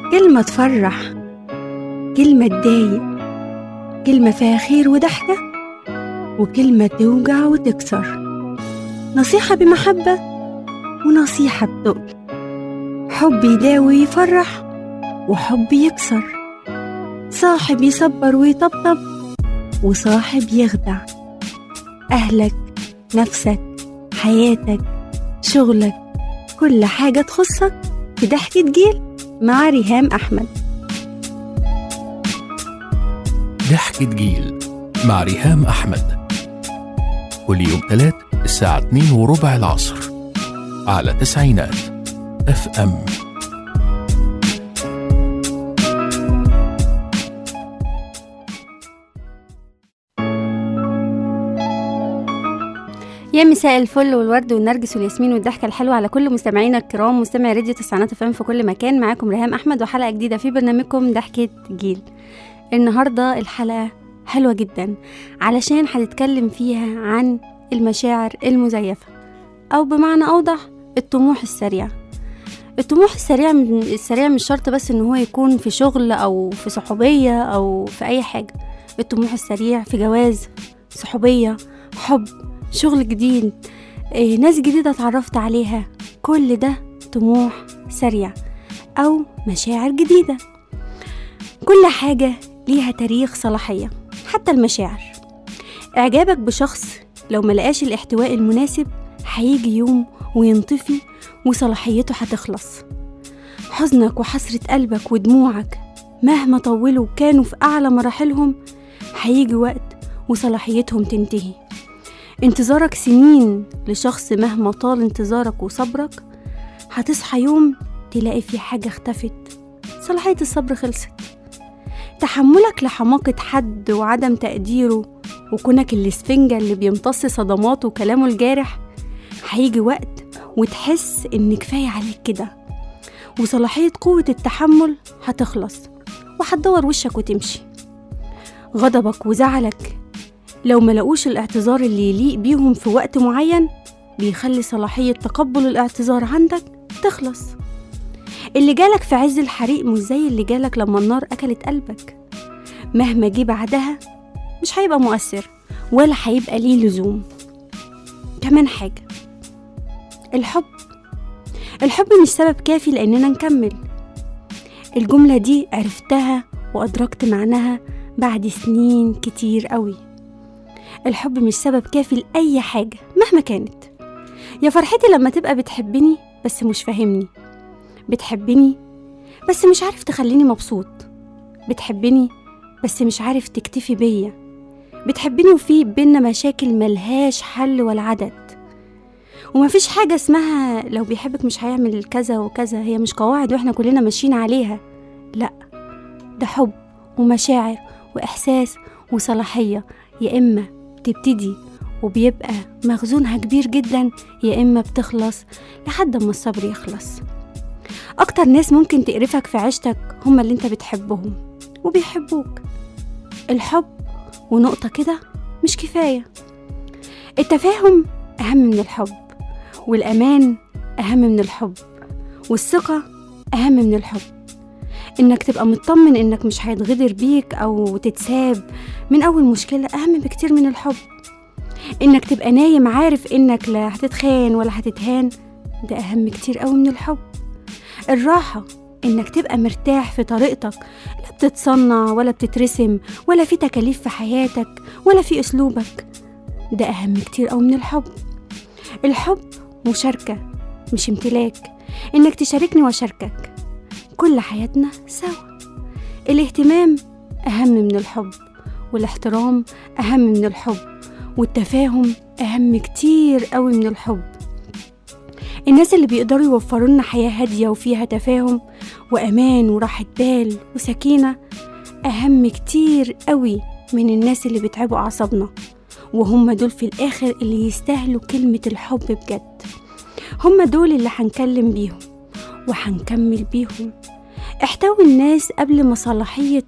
كلمة تفرح، كلمة تضايق، كلمة فيها خير وضحكة، وكلمة توجع وتكسر. نصيحة بمحبة ونصيحة بتقل، حب يداوي ويفرح وحب يكسر، صاحب يصبر ويطبطب وصاحب يخدع. أهلك، نفسك، حياتك، شغلك، كل حاجة تخصك في ضحكة جيل مع ريهام أحمد. ضحكة جيل مع ريهام أحمد، كل يوم 3 الساعة 2:15 العصر على تسعينات FM. يا مساء الفل والورد والنرجس والياسمين والضحكة الحلوة على كل مستمعينا الكرام، مستمعي راديو تسعينات FM في كل مكان. معاكم ريهام أحمد وحلقة جديدة في برنامجكم ضحكة جيل. النهاردة الحلقة حلوة جدا علشان هنتكلم فيها عن المشاعر المزيفة، أو بمعنى أوضح الطموح السريع. الطموح السريع مش شرط بس إن هو يكون في شغل أو في صحوبية أو في أي حاجة. الطموح السريع في جواز، صحوبية، حب، شغل جديد، ناس جديدة اتعرفت عليها، كل ده طموح سريع أو مشاعر جديدة. كل حاجة ليها تاريخ صلاحية، حتى المشاعر. إعجابك بشخص لو ملقاش الاحتواء المناسب هيجي يوم وينطفي وصلاحيته هتخلص. حزنك وحسرة قلبك ودموعك مهما طولوا كانوا في أعلى مراحلهم هيجي وقت وصلاحيتهم تنتهي. انتظارك سنين لشخص مهما طال انتظارك وصبرك هتصحى يوم تلاقي في حاجة اختفت، صلاحية الصبر خلصت. تحملك لحماقة حد وعدم تقديره وكونك الاسفنجة اللي بيمتص صدماته وكلامه الجارح هيجي وقت وتحس ان كفاية عليك كده، وصلاحية قوة التحمل هتخلص وهتدور وشك وتمشي. غضبك وزعلك لو ملقوش الاعتذار اللي يليق بيهم في وقت معين بيخلي صلاحية تقبل الاعتذار عندك تخلص. اللي جالك في عز الحريق مش زي اللي جالك لما النار أكلت قلبك، مهما جه بعدها مش هيبقى مؤثر ولا هيبقى ليه لزوم. كمان حاجة، الحب مش سبب كافي لأننا نكمل. الجملة دي عرفتها وأدركت معناها بعد سنين كتير قوي. الحب مش سبب كافي لأي حاجة مهما كانت. يا فرحتي لما تبقى بتحبني بس مش فاهمني، بتحبني بس مش عارف تخليني مبسوط، بتحبني بس مش عارف تكتفي بيا، بتحبني وفي بينا مشاكل ملهاش حل ولا عدد. ومفيش حاجة اسمها لو بيحبك مش هيعمل كذا وكذا، هي مش قواعد واحنا كلنا ماشيين عليها. لا، ده حب ومشاعر وإحساس وصلاحية، يا إما بتبتدي وبيبقى مخزونها كبير جدا، يا إما بتخلص لحد ما الصبر يخلص. أكتر ناس ممكن تقرفك في عيشتك هم اللي انت بتحبهم وبيحبوك. الحب ونقطة كده مش كفاية. التفاهم أهم من الحب، والأمان أهم من الحب، والثقة أهم من الحب. إنك تبقى مطمن إنك مش هيتغدر بيك أو تتساب من أول مشكلة أهم بكتير من الحب. إنك تبقى نايم عارف إنك لا هتتخان ولا هتتهان، ده أهم كتير قوي من الحب. الراحة إنك تبقى مرتاح في طريقتك، لا بتتصنع ولا بتترسم ولا في تكاليف في حياتك ولا في أسلوبك، ده أهم كتير قوي من الحب. الحب مشاركة مش امتلاك، إنك تشاركني وأشاركك كل حياتنا سوا. الاهتمام أهم من الحب، والاحترام أهم من الحب، والتفاهم أهم كتير قوي من الحب. الناس اللي بيقدروا يوفروا لنا حياة هادية وفيها تفاهم وأمان وراحة بال وسكينة أهم كتير قوي من الناس اللي بيتعبوا أعصابنا، وهم دول في الآخر اللي يستاهلوا كلمة الحب بجد. هم دول اللي هنكلم بيهم وهنكمل بيهم. احتووا الناس قبل ما صلاحية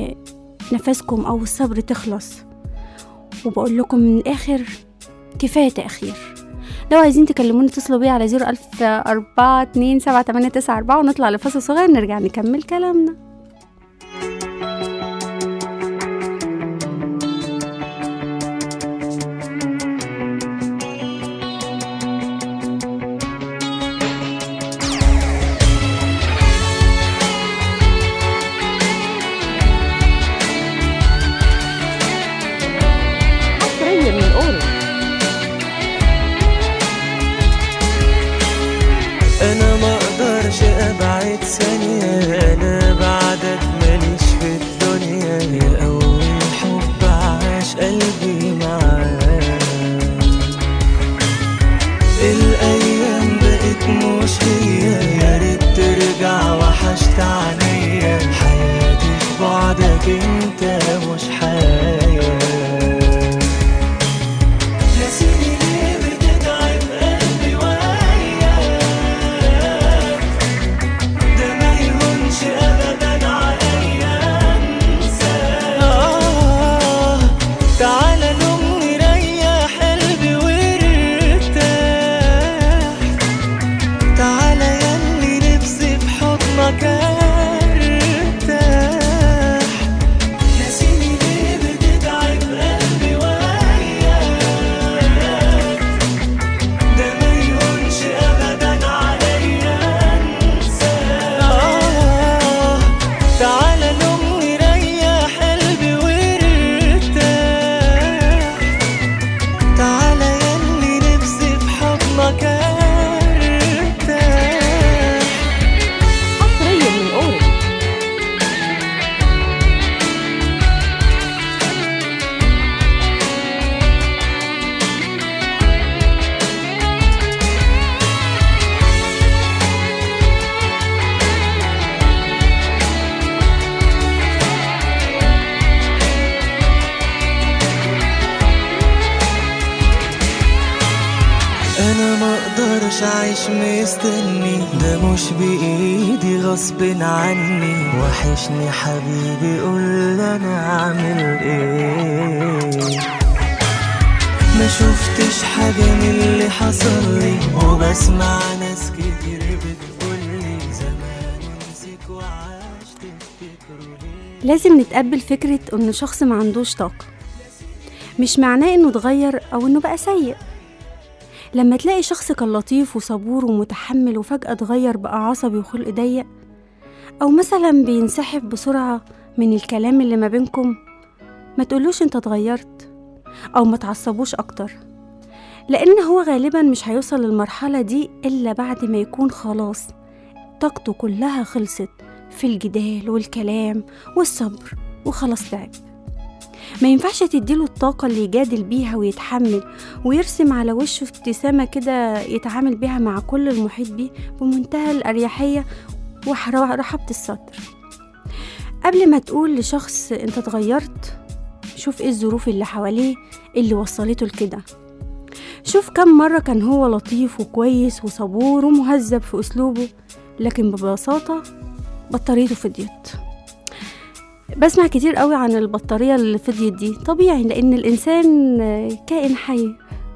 نفسكم أو الصبر تخلص. وبقول لكم من الآخر كفاية تأخير. لو عايزين تكلموني اتصلوا بيا على 01042788994 ونطلع لفاصل صغير نرجع نكمل كلامنا. أنا ما أقدرش أبعد ثانية، أنا بعدك ماليش في الدنيا، أول حب عاش قلبي معاك. الأيام بقت مش هي، يا ريت ترجع وحشت عليا، حياتي في بعدك انت مش حياة. مش عايش مستني، ده مش بإيدي غصب عني، وحشني حبيبي قول انا اعمل ايه. ما شفتش حاجة من اللي حصل لي، وبسمع ناس كتير بتقولي زمان نسيك وعاش تفتكروا ليه. لازم نتقبل فكرة ان شخص ما عندوش طاقة، مش معناه انه اتغير او انه بقى سيء. لما تلاقي شخص كان لطيف وصبور ومتحمل وفجأة اتغير بقى عصبي وخلق ضيق، او مثلا بينسحب بسرعة من الكلام اللي ما بينكم، ما تقولوش انت اتغيرت او ما تعصبوش اكتر، لان هو غالبا مش هيوصل للمرحلة دي الا بعد ما يكون خلاص طاقته كلها خلصت في الجدال والكلام والصبر وخلاص تعب. ما ينفعش تديله الطاقة اللي يجادل بيها ويتحمل ويرسم على وشه ابتسامة كده يتعامل بيها مع كل المحيط بيه بمنتهى الأريحية ورحابة الصدر. قبل ما تقول لشخص انت اتغيرت، شوف ايه الظروف اللي حواليه اللي وصلته لكده. شوف كم مرة كان هو لطيف وكويس وصبور ومهذب في أسلوبه، لكن ببساطة بطاريته فضيت. بسمع كتير قوي عن البطارية اللي فضيت دي، طبيعي لأن الإنسان كائن حي،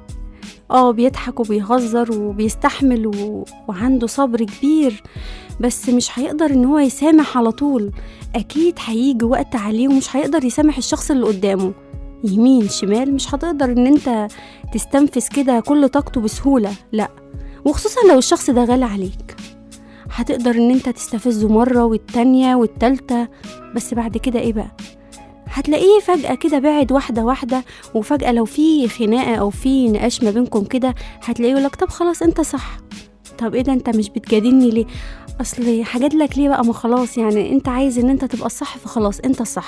بيضحك وبيهزر وبيستحمل وعنده صبر كبير، بس مش هيقدر ان هو يسامح على طول. اكيد هيجي وقت عليه ومش هيقدر يسامح الشخص اللي قدامه، يمين شمال مش هتقدر ان انت تستنفذ كده كل طاقته بسهولة، لا. وخصوصا لو الشخص ده غالي عليك، هتقدر ان انت تستفزه مرة والتانية والتالتة، بس بعد كده ايه بقى؟ هتلاقيه فجأة كده بعد واحدة واحدة، وفجأة لو في خناقة او في نقاش ما بينكم كده هتلاقيه يقولك طب خلاص انت صح. طب ايه ده انت مش بتجادلني ليه؟ اصل حاجات لك ليه بقى؟ ما خلاص يعني انت عايز ان انت تبقى الصح فخلاص انت الصح.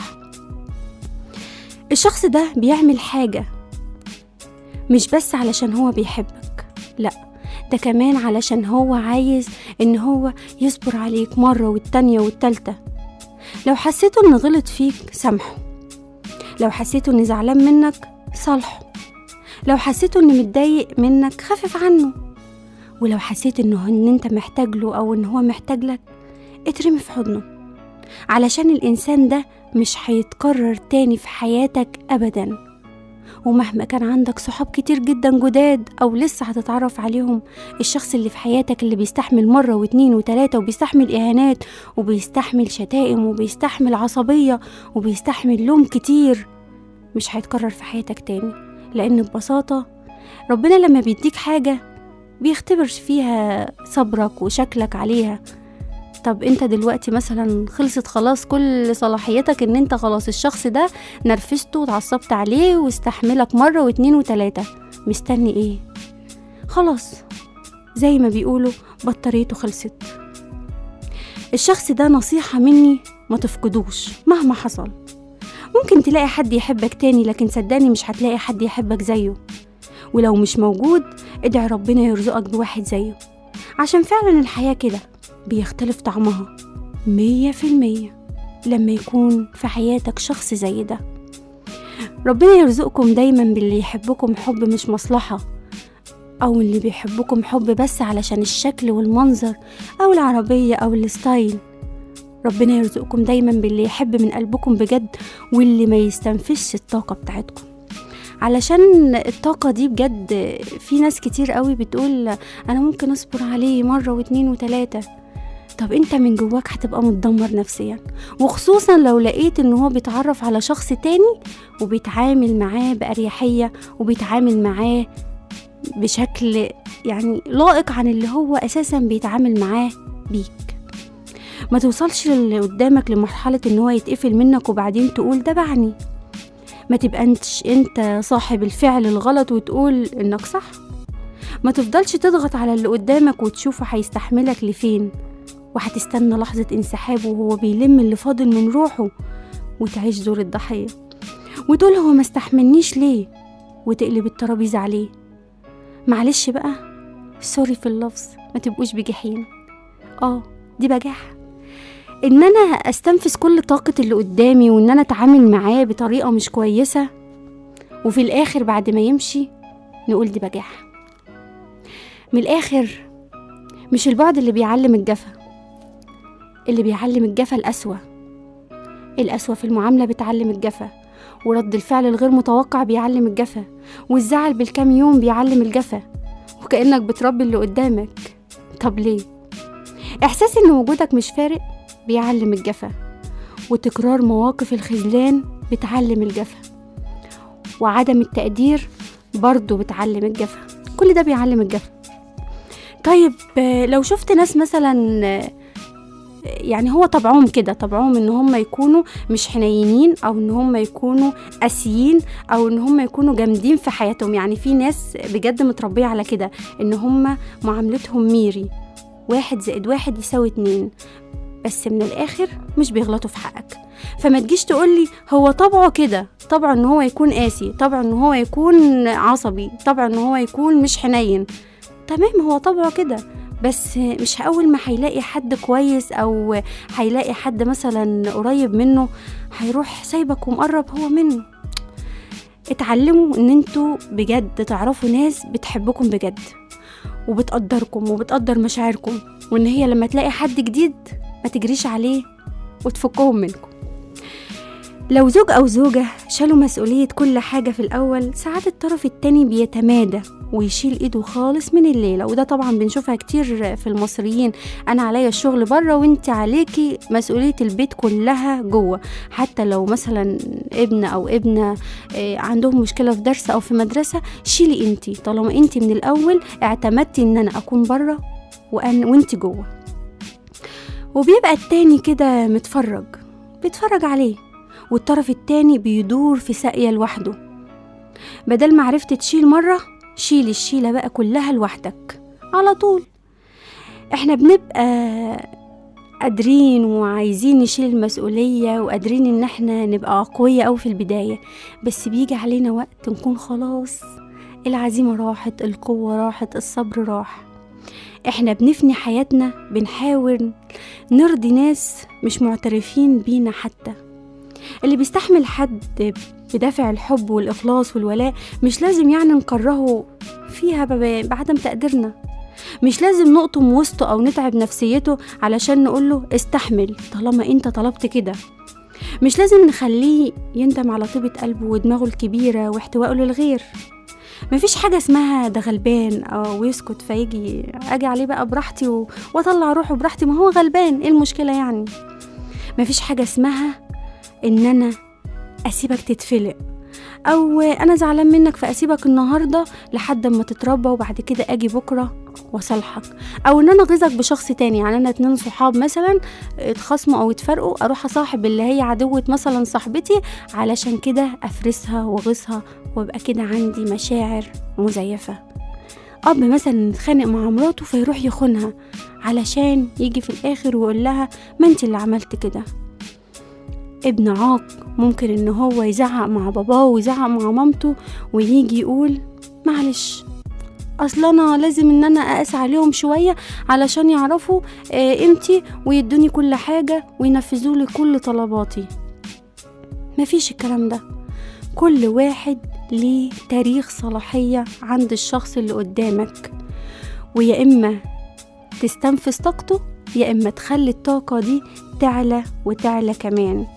الشخص ده بيعمل حاجة مش بس علشان هو بيحبك، لا، ده كمان علشان هو عايز ان هو يصبر عليك مرة والتانية والتالتة. لو حسيته ان غلط فيك سامحه، لو حسيته ان زعلان منك صالحه، لو حسيته ان متضايق منك خفف عنه، ولو حسيت ان انت محتاج له او ان هو محتاج لك اترمي في حضنه، علشان الانسان ده مش هيتكرر تاني في حياتك ابدا. ومهما كان عندك صحاب كتير جدا جداد أو لسه هتتعرف عليهم، الشخص اللي في حياتك اللي بيستحمل مرة واتنين وتلاتة وبيستحمل إهانات وبيستحمل شتائم وبيستحمل عصبية وبيستحمل لوم كتير، مش هيتكرر في حياتك تاني. لأن ببساطة ربنا لما بيديك حاجة بيختبر فيها صبرك وشكلك عليها. طب انت دلوقتي مثلا خلصت خلاص كل صلاحيتك ان انت خلاص الشخص ده نرفزته وتعصبت عليه واستحملك مرة واتنين وتلاتة، مستني ايه؟ خلاص زي ما بيقولوا بطاريته خلصت. الشخص ده نصيحة مني ما تفقدوش مهما حصل. ممكن تلاقي حد يحبك تاني، لكن صدقني مش هتلاقي حد يحبك زيه، ولو مش موجود ادعي ربنا يرزقك بواحد زيه، عشان فعلا الحياة كده بيختلف طعمها 100% لما يكون في حياتك شخص زي ده. ربنا يرزقكم دايما باللي يحبكم حب مش مصلحة، أو اللي بيحبكم حب بس علشان الشكل والمنظر أو العربية أو الستايل. ربنا يرزقكم دايما باللي يحب من قلبكم بجد، واللي ما يستنفش الطاقة بتاعتكم، علشان الطاقة دي بجد في ناس كتير قوي بتقول أنا ممكن أصبر عليه مرة واتنين وتلاتة. طب انت من جواك هتبقى متدمر نفسيا، وخصوصا لو لقيت ان هو بيتعرف على شخص تاني وبيتعامل معاه بأريحية وبيتعامل معاه بشكل يعني لائق عن اللي هو أساسا بيتعامل معاه بيك. ما توصلش اللي قدامك لمرحلة ان هو يتقفل منك وبعدين تقول ده بعني. ما تبقاش انت صاحب الفعل الغلط وتقول انك صح. ما تفضلش تضغط على اللي قدامك وتشوفه هيستحملك لفين، وهتستنى لحظة انسحابه وهو بيلم اللي فاضل من روحه، وتعيش دور الضحية وتقول هو ما استحملنيش ليه، وتقلب الترابيزة عليه. معلش بقى، سوري في اللفظ، ما تبقوش بجحيم. دي بجاحة ان انا استنفذ كل طاقة اللي قدامي وان انا اتعامل معاه بطريقة مش كويسة، وفي الاخر بعد ما يمشي نقول دي بجاحة. من الاخر مش البعد اللي بيعلم الجفا، اللي بيعلم الجفا القسوة في المعاملة بتعلم الجفا، ورد الفعل الغير متوقع بيعلم الجفا، والزعل بالكام يوم بيعلم الجفا، وكأنك بتربي اللي قدامك. طب ليه؟ احساس ان وجودك مش فارق بيعلم الجفا، وتكرار مواقف الخذلان بتعلم الجفا، وعدم التقدير برضو بتعلم الجفا. كل ده بيعلم الجفا. طيب لو شفت ناس مثلا يعني هو طبعهم ان هم يكونوا مش حنينين، او ان هم يكونوا قاسيين، او ان هم يكونوا جامدين في حياتهم. يعني في ناس بجد متربية على كده، ان هم معاملتهم ميري 1+1=2، بس من الاخر مش بيغلطوا في حقك. فما تجيش تقولي هو طبعه كده، طبعه ان هو يكون قاسي، طبعه ان هو يكون عصبي، طبعه ان هو يكون مش حنين. تمام، هو طبعه كده، بس مش أول ما هيلاقي حد كويس أو هيلاقي حد مثلا قريب منه هيروح سايبك ومقرب هو منه. اتعلموا ان انتوا بجد تعرفوا ناس بتحبكم بجد وبتقدركم وبتقدر مشاعركم، وان هي لما تلاقي حد جديد ما تجريش عليه وتفكهم منكم. لو زوج أو زوجة شالوا مسؤولية كل حاجة في الأول، ساعات الطرف التاني بيتمادى ويشيل إيده خالص من الليلة. وده طبعا بنشوفها كتير في المصريين، أنا عليا الشغل بره وانت عليكي مسؤولية البيت كلها جوه. حتى لو مثلا ابن أو ابنة عندهم مشكلة في درس أو في مدرسة، شيلي انتي، طالما انتي من الأول اعتمدتي ان أنا أكون بره وانتي جوه. وبيبقى التاني كده بيتفرج عليه، والطرف التاني بيدور في ساقية لوحده. بدل ما عرفت تشيل مرة، شيلي الشيلة بقى كلها لوحدك على طول. احنا بنبقى قادرين وعايزين نشيل المسؤولية وقادرين ان احنا نبقى أقوياء أو في البداية، بس بيجي علينا وقت نكون خلاص العزيمة راحت، القوة راحت، الصبر راح. احنا بنفني حياتنا، بنحاول نرضي ناس مش معترفين بينا. حتى اللي بيستحمل حد بدافع الحب والإخلاص والولاء مش لازم يعني نكرهه فيها بعدم تقديرنا. مش لازم نقطم وسطه أو نتعب نفسيته علشان نقوله استحمل طالما انت طلبت كده. مش لازم نخليه يندم على طيبة قلبه ودماغه الكبيرة واحتوائه للغير. مفيش حاجة اسمها ده غلبان أو يسكت فيجي أجي عليه بقى براحتي وأطلع روحه براحتي، ما هو غلبان، إيه المشكلة يعني؟ مفيش حاجة اسمها إن أنا أسيبك تتفلق، أو أنا زعلان منك فأسيبك النهاردة لحد ما تتربى وبعد كده أجي بكرة وصلحك، أو إن أنا أغيظك بشخص تاني. يعني أنا 2 صحاب مثلا اتخصموا أو اتفرقوا، أروح أصاحب اللي هي عدوة مثلا صاحبتي علشان كده أفرسها وأغيظها وابقى كده عندي مشاعر مزيفة. أب مثلا اتخانق مع مراته فيروح يخونها علشان يجي في الآخر ويقول لها ما انت اللي عملت كده. ابن عاق ممكن ان هو يزعق مع باباه ويزعق مع مامته ويجي يقول معلش اصلا انا لازم ان انا اقاس عليهم شوية علشان يعرفوا قيمتي ويدوني كل حاجة وينفذوا لي كل طلباتي. مفيش الكلام ده. كل واحد ليه تاريخ صلاحية عند الشخص اللي قدامك، ويا اما تستنفذ طاقته يا اما تخلي الطاقة دي تعلى وتعلى كمان.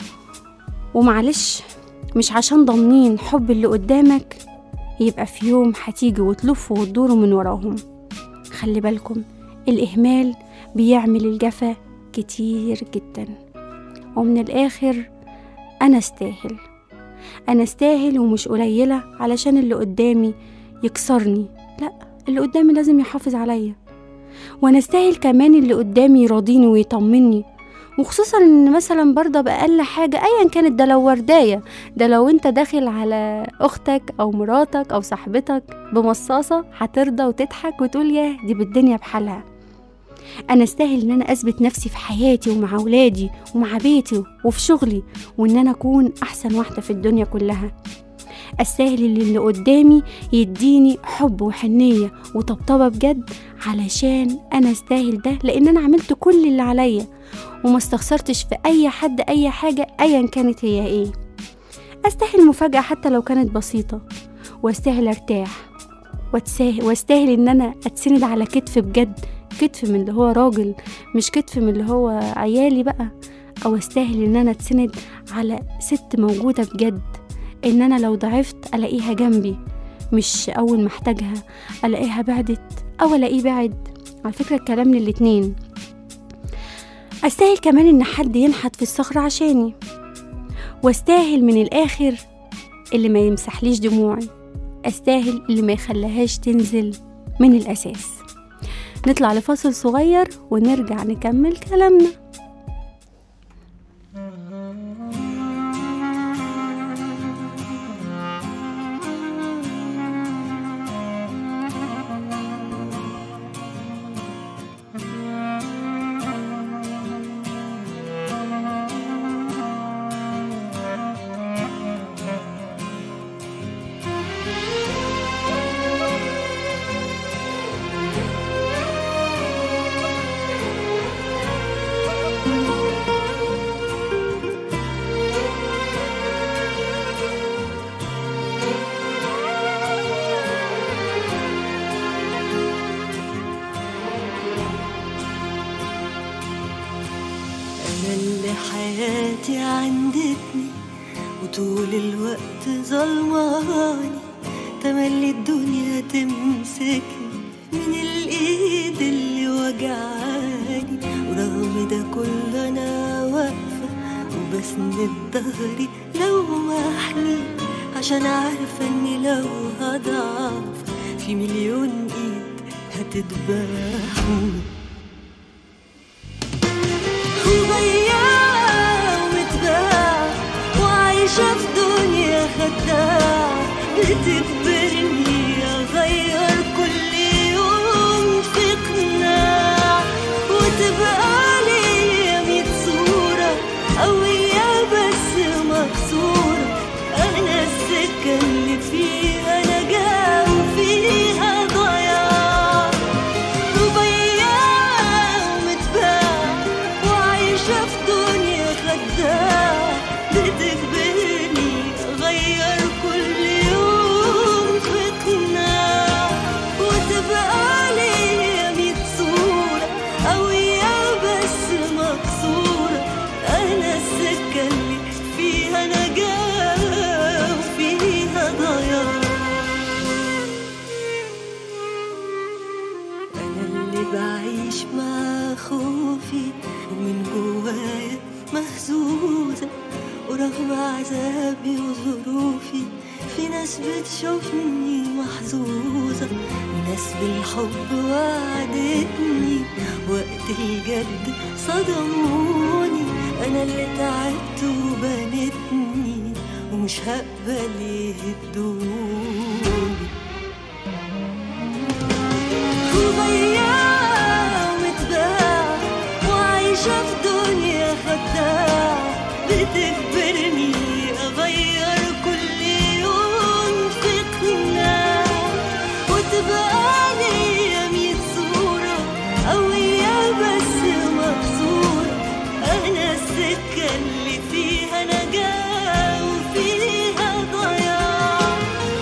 ومعلش مش عشان ضامنين حب اللي قدامك يبقى في يوم هتيجي وتلفوا وتدوروا من وراهم. خلي بالكم الإهمال بيعمل الجفا كتير جدا. ومن الآخر أنا استاهل ومش قليلة علشان اللي قدامي يكسرني، لا، اللي قدامي لازم يحافظ عليا، وانا استاهل كمان اللي قدامي يراضيني ويطمني. وخصوصا ان مثلا برضه بأقل حاجة ايا كانت، ده لو ورداية، ده لو انت داخل على اختك او مراتك او صاحبتك بمصاصة هترضى وتضحك وتقول ياه دي بالدنيا بحالها. انا استاهل ان انا اثبت نفسي في حياتي ومع اولادي ومع بيتي وفي شغلي، وان انا اكون احسن واحدة في الدنيا كلها. استاهل اللي قدامي يديني حب وحنية وطبطبة بجد علشان انا استاهل ده، لان انا عملت كل اللي عليا وما استخسرتش في اي حد اي حاجة ايا كانت هي ايه. استاهل مفاجأة حتى لو كانت بسيطة، واستاهل ارتاح، واستاهل ان انا اتسند على كتف بجد، كتف من اللي هو راجل مش كتف من اللي هو عيالي بقى. او استاهل ان انا اتسند على ست موجودة بجد، ان انا لو ضعفت الاقيها جنبي، مش اول ما احتاجها الاقيها بعدت او الاقيه بعد. على فكرة الكلام للاتنين. استاهل كمان ان حد ينحت في الصخرة عشاني، واستاهل من الاخر اللي ما يمسحليش دموعي، استاهل اللي ما يخليهاش تنزل من الاساس. نطلع لفاصل صغير ونرجع نكمل كلامنا. حياتي عندتني وطول الوقت ظلماني، تملي الدنيا تمسكني من الايد اللي وجعاني، ورغم ده كله انا واقفة وبسند ظهري لو ما احلم، عشان عارفة اني لو هضعف في مليون ايد هتذبحني. وعايشة في دنيا خداعة بتجبرني أغير كل يوم في قناع، وتبقى ليا 100 صورة قوية بس مكسورة. أنا السكة اللي فيها نجاة وفيها ضياع، وبياع ورغم عذابي وظروفي في ناس بتشوفني محظوظة، وناس بالحب وعدتني وقت الجد صدموني. أنا اللي تعبت وبنتني ومش هقبل يهدوني. وضيع ومتباع وعايشة في دنيا خداع، بتجبرني أغير كل يوم في قناع، وتبقى ليا 100 صورة قوية بس مكسورة. أنا السكة اللي فيها نجاة وفيها ضياع،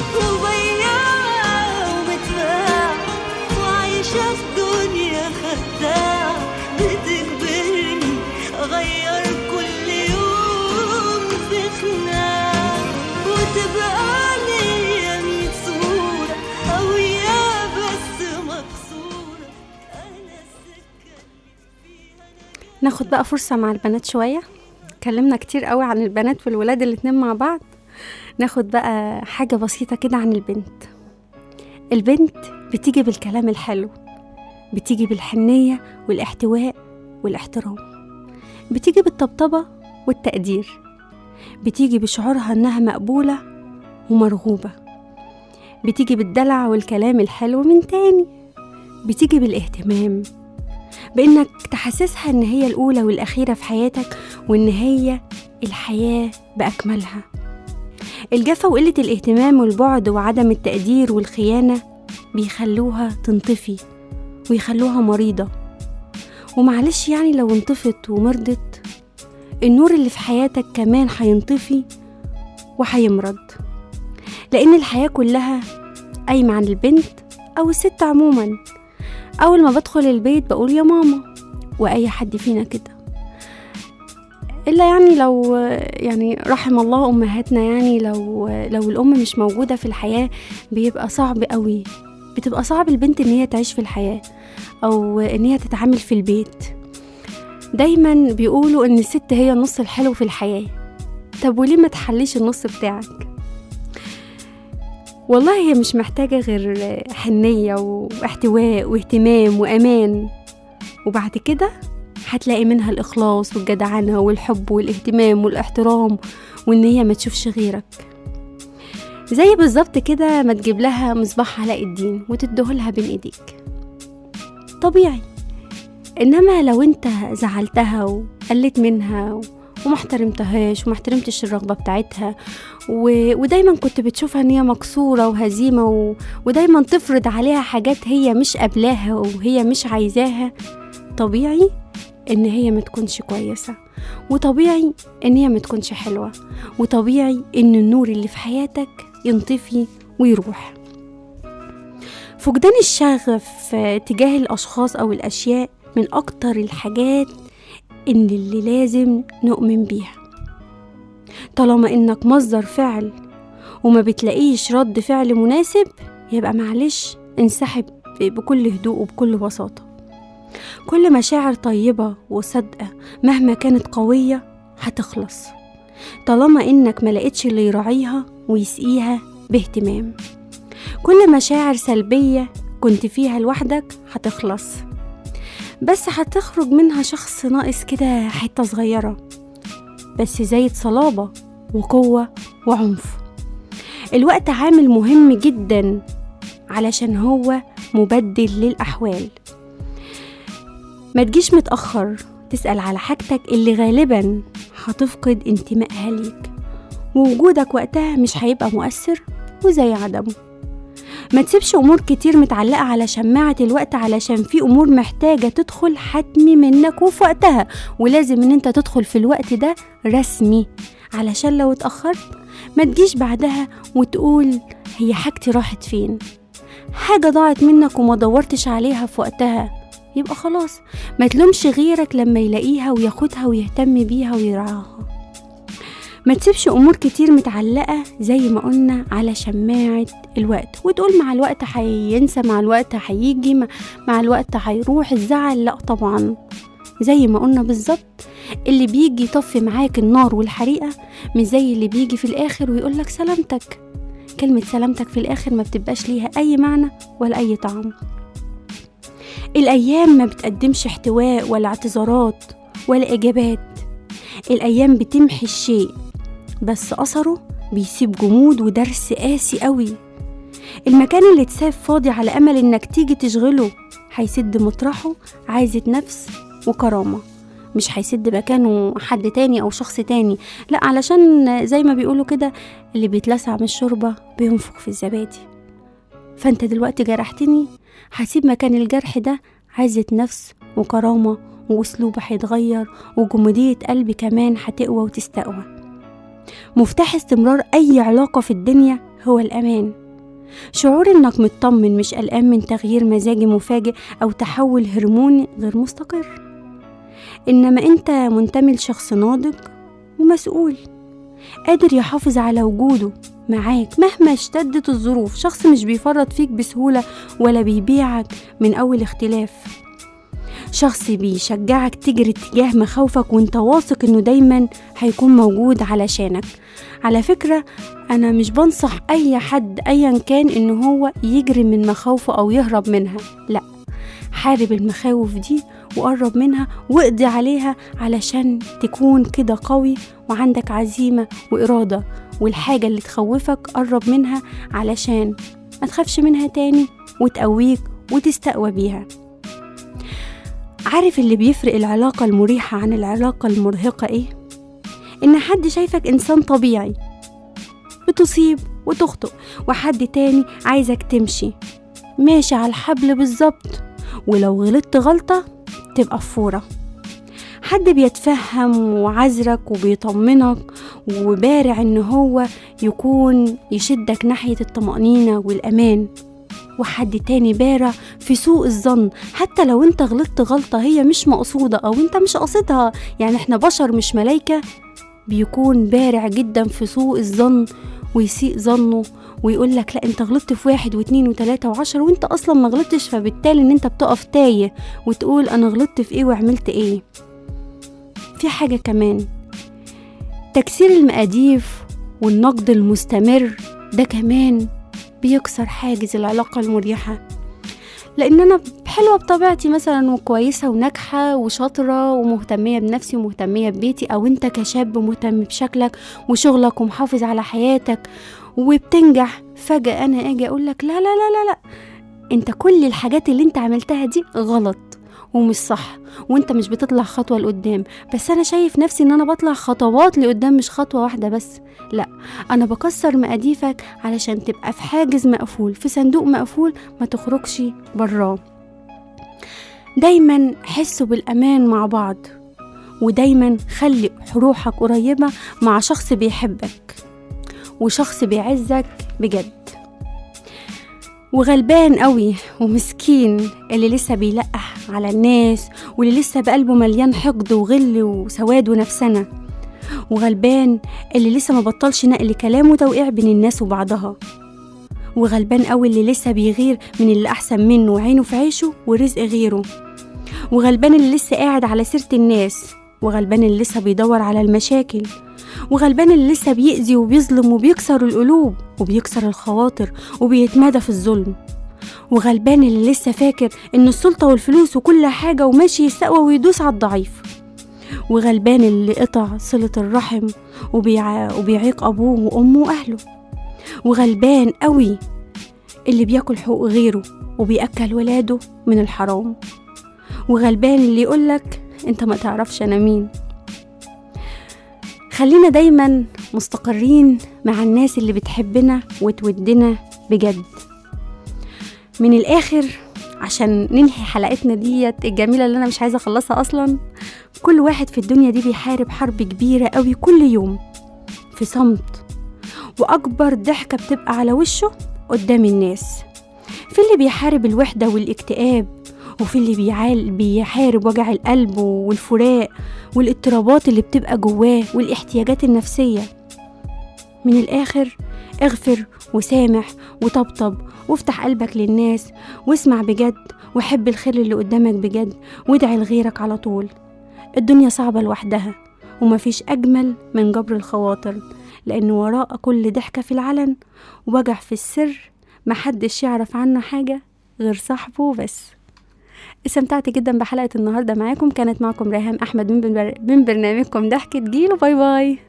وبياع ومتباع وعايشة في دنيا خداع، بتجبرني أغير كل يوم في خناع، وتبقى ليا 100 صورة قوية بس مكسورة. أنا السكة اللي فيها نجاة. ناخد بقى فرصة مع البنات شوية، اتكلمنا كتير قوي عن البنات والولاد الاتنين مع بعض. ناخد بقى حاجة بسيطة كده عن البنت. البنت بتيجي بالكلام الحلو، بتيجي بالحنية والاحتواء والاحترام، بتيجي بالطبطبة والتقدير، بتيجي بشعورها انها مقبولة ومرغوبة، بتيجي بالدلع والكلام الحلو من تاني، بتيجي بالاهتمام، بانك تحسسها ان هي الاولى والاخيرة في حياتك، وان هي الحياة باكملها. الجفا وقلة الاهتمام والبعد وعدم التقدير والخيانة بيخلوها تنطفي ويخلوها مريضة. ومعلش يعني لو انطفت ومرضت، النور اللي في حياتك كمان هينطفي وهيمرض، لأن الحياة كلها قايمة عن البنت أو الست عموما. أول ما بدخل البيت بقول يا ماما، وأي حد فينا كده، إلا يعني لو يعني رحم الله أمهاتنا، يعني لو الأم مش موجودة في الحياة بيبقى صعب قوي، بتبقى صعب البنت إن هي تعيش في الحياة أو إن هي تتعامل في البيت. دايما بيقولوا إن الست هي النص الحلو في الحياة. طب وليه ما تحليش النص بتاعك؟ والله هي مش محتاجة غير حنية واحتواء واهتمام وأمان، وبعد كده هتلاقي منها الإخلاص والجدعنة والحب والاهتمام والاحترام، وإن هي ما تشوفش غيرك. زي بالظبط كده ما تجيب لها مصباح علاء الدين وتدهلها بين إيديك، طبيعي. إنما لو انت زعلتها وقلت منها وما احترمتهاش وما احترمتش الرغبة بتاعتها ودايما كنت بتشوفها ان هي مكسورة وهزيمة ودايما تفرض عليها حاجات هي مش قبلاها وهي مش عايزاها، طبيعي ان هي ما تكونش كويسة، وطبيعي ان هي ما تكونش حلوة، وطبيعي ان النور اللي في حياتك ينطفي ويروح. فقدان الشغف تجاه الاشخاص او الاشياء من اكتر الحاجات اللي لازم نؤمن بيها. طالما انك مصدر فعل وما بتلاقيش رد فعل مناسب، يبقى معلش انسحب بكل هدوء وبكل بساطة. كل مشاعر طيبة وصدقة مهما كانت قوية هتخلص، طالما انك ما لقيتش اللي يراعيها ويسقيها باهتمام. كل مشاعر سلبية كنت فيها لوحدك هتخلص، بس هتخرج منها شخص ناقص كده حتة صغيرة، بس زايد صلابة وقوة وعنف. الوقت عامل مهم جدا علشان هو مبدل للأحوال. ما تجيش متأخر تسأل على حاجتك اللي غالبا هتفقد انتمائها ليك، ووجودك وقتها مش هيبقى مؤثر وزي عدمه. ما تسيبش أمور كتير متعلقة على شماعة الوقت، علشان في أمور محتاجة تدخل حتمي منك وفي وقتها، ولازم ان انت تدخل في الوقت ده رسمي، علشان لو اتأخرت ما تجيش بعدها وتقول هي حاجتي راحت فين. حاجة ضاعت منك وما دورتش عليها في وقتها، يبقى خلاص ما تلومش غيرك لما يلاقيها وياخدها ويهتم بيها ويرعاها. ما تسيبش أمور كتير متعلقة زي ما قلنا على شماعة الوقت وتقول مع الوقت هينسى، مع الوقت هيجي، مع الوقت هيروح الزعل. لا طبعا، زي ما قلنا بالظبط، اللي بيجي يطفي معاك النار والحريقة مش زي اللي بيجي في الآخر ويقولك سلامتك. كلمة سلامتك في الآخر ما بتبقاش ليها أي معنى ولا أي طعم. الأيام ما بتقدمش احتواء ولا اعتذارات ولا إجابات. الأيام بتمحي الشيء بس أثره بيسيب جمود ودرس قاسي قوي. المكان اللي اتساب فاضي على أمل إنك تيجي تشغله هيسد مطرحه عايزة نفس وكرامة، مش هيسد مكانه حد تاني أو شخص تاني، لا، علشان زي ما بيقولوا كده اللي بيتلسع من الشوربة بينفخ في الزبادي. فأنت دلوقتي جرحتني، هسيب مكان الجرح ده عايزة نفس وكرامة، وأسلوبي هيتغير، وجمودية قلبي كمان هتقوى وتستقوى. مفتاح استمرار أي علاقة في الدنيا هو الأمان. شعور إنك مطمن مش قلقان من تغيير مزاجي مفاجئ أو تحول هرموني غير مستقر. إنما أنت منتمي لشخص ناضج ومسؤول قادر يحافظ على وجوده معاك مهما اشتدت الظروف. شخص مش بيفرط فيك بسهولة ولا بيبيعك من أول اختلاف. شخص بيشجعك تجري اتجاه مخاوفك وانت واثق انه دايما هيكون موجود علشانك. على فكرة انا مش بنصح اي حد ايا كان انه هو يجري من مخاوفه او يهرب منها، لا، حارب المخاوف دي وقرب منها واقضي عليها علشان تكون كده قوي وعندك عزيمة وإرادة. والحاجة اللي تخوفك قرب منها علشان ما تخافش منها تاني وتقويك وتستقوى بيها. عارف اللي بيفرق العلاقة المريحة عن العلاقة المرهقة ايه؟ ان حد شايفك انسان طبيعي بتصيب وتخطئ، وحد تاني عايزك تمشي ماشي على الحبل بالظبط، ولو غلطت غلطة تبقى فورة. حد بيتفهم وعذرك وبيطمنك وبارع ان هو يكون يشدك ناحية الطمأنينة والأمان، وحد تاني بارع في سوء الظن حتى لو انت غلطت غلطة هي مش مقصودة او انت مش قصدها، يعني احنا بشر مش ملايكة. بيكون بارع جدا في سوء الظن ويسيء ظنه ويقولك لا انت غلطت في 1 و2 و3 و10 وانت اصلا ما غلطتش، فبالتالي ان انت بتقف تايه وتقول انا غلطت في ايه وعملت ايه. في حاجة كمان، تكسير المقاديف والنقد المستمر ده كمان بيكسر حاجز العلاقة المريحة. لأن أنا حلوة بطبيعتي مثلا وكويسة وناجحة وشاطرة ومهتمية بنفسي ومهتمية ببيتي، أو أنت كشاب مهتم بشكلك وشغلك ومحافظ على حياتك وبتنجح، فجأة أنا أجي أقولك لا لا لا لا لا، أنت كل الحاجات اللي أنت عملتها دي غلط ومش صح وانت مش بتطلع خطوة لقدام. بس انا شايف نفسي ان انا بطلع خطوات لقدام مش خطوة واحدة بس، لا، انا بكسر مقاديفك علشان تبقى في حاجز مقفول، في صندوق مقفول ما تخرجش براه. دايما حسوا بالامان مع بعض، ودايما خلي روحك قريبة مع شخص بيحبك وشخص بيعزك بجد. وغلبان قوي ومسكين اللي لسه بيلقح على الناس واللي لسه بقلبه مليان حقد وغل وسواد ونفسنا. وغلبان اللي لسه ما بطلش نقل كلام وتوقيع بين الناس وبعضها. وغلبان قوي اللي لسه بيغير من اللي احسن منه وعينه في عيشه ورزق غيره. وغلبان اللي لسه قاعد على سيرة الناس. وغلبان اللي لسه بيدور على المشاكل. وغلبان اللي لسه بيأذي وبيظلم وبيكسر القلوب وبيكسر الخواطر وبيتمادى في الظلم. وغلبان اللي لسه فاكر ان السلطة والفلوس وكل حاجة وماشي يستقوى ويدوس على الضعيف. وغلبان اللي قطع صلة الرحم وبيعيق أبوه وأمه وأهله. وغلبان قوي اللي بياكل حقوق غيره وبيأكل ولاده من الحرام. وغلبان اللي يقولك انت ما تعرفش أنا مين. خلينا دايما مستقرين مع الناس اللي بتحبنا وتودنا بجد. من الآخر عشان ننهي حلقتنا ديت الجميلة اللي أنا مش عايزة أخلصها أصلا، كل واحد في الدنيا دي بيحارب حرب كبيرة قوي كل يوم في صمت، وأكبر ضحكة بتبقى على وشه قدام الناس. في اللي بيحارب الوحدة والاكتئاب، وفي اللي بيحارب وجع القلب والفراق والاضطرابات اللي بتبقى جواه والاحتياجات النفسية. من الآخر اغفر وسامح وطبطب وافتح قلبك للناس واسمع بجد وحب الخير اللي قدامك بجد وادعي لغيرك على طول. الدنيا صعبة لوحدها، ومفيش أجمل من جبر الخواطر، لأن وراء كل ضحكة في العلن ووجع في السر محدش يعرف عنه حاجة غير صاحبه بس. استمتعت جدا بحلقة النهاردة معاكم، كانت معكم ريهام أحمد من برنامجكم ضحكة جيل، وباي باي.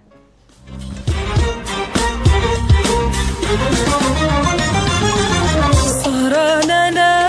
سهرانة أنا